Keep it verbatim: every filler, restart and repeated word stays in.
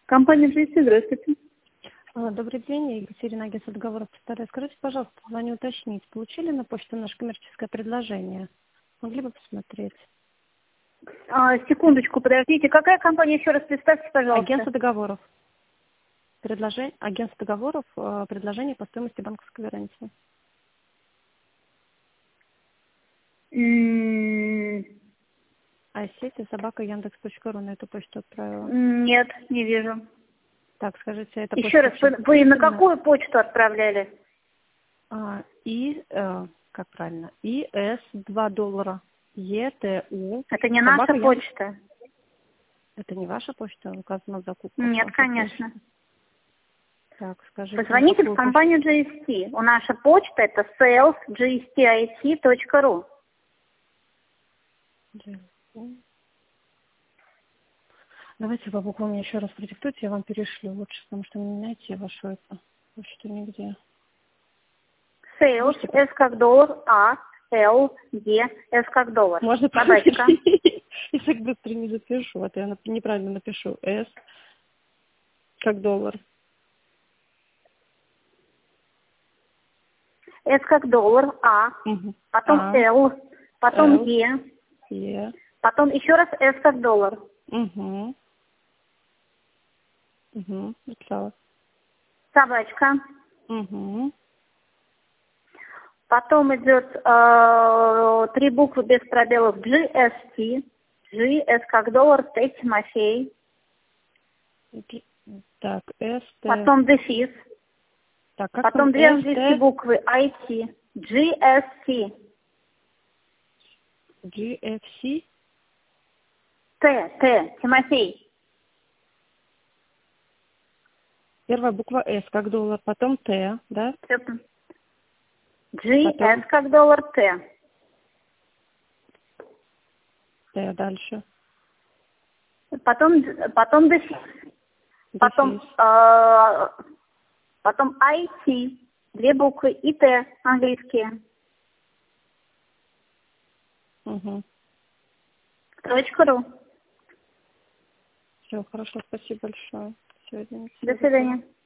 Компания джи эс ти, здравствуйте. А, Добрый день, я Екатерина, агентство договоров. Повторяю. Скажите, пожалуйста, звоню уточнить, получили на почту наше коммерческое предложение? Могли бы посмотреть? А, секундочку, подождите. Какая компания, еще раз представьте, пожалуйста? Агентство договоров. Предложение, агентство договоров, э, предложение по стоимости банковской гарантии. М, А сети собака яндекс точка ру на эту почту отправила. Нет, не вижу. Так, скажите, это Еще раз, вы, вы на какую почту отправляли? А, и, э, как правильно, и эс два доллара, е тэ у. Это не собака наша Яндекс- почта. Это не ваша почта, указана в закупках? Нет, Ваша конечно. почта. Так, скажите. Позвоните на в какую компанию джи эс ти. У наша почта это sales джи эс ти ай ти точка ру. почту? Давайте по буквам мне еще раз продиктуйте, я вам перешлю лучше, потому что не найти вашу это почту нигде. Sales, Можете, S как доллар, А, L, G, S как доллар. можно Собачка. Я так быстро не запишу, а то я нап- неправильно напишу. S как доллар. S как доллар, А, Мгм. потом А, L, потом L, G, E. потом еще раз S как доллар. Угу. Угу. Написала. Собачка. Угу. Потом идет э, три буквы без пробелов джи эс ти. G, S как доллар, Т, Тимофей. Так, S, T. Потом дефис. Так, как Потом там две S, английские T, буквы ай ти. джи эс ти. G, F, C. Т, Т, Тимофей. Первая буква S как доллар, потом T, да? джи эс Потом как доллар, Т. T дальше. Потом, потом дефис. Потом, Дефис. э, потом ай ти. Две буквы и Т английские. Угу. Точка ру. Все, хорошо, спасибо большое. Все, извините. До свидания.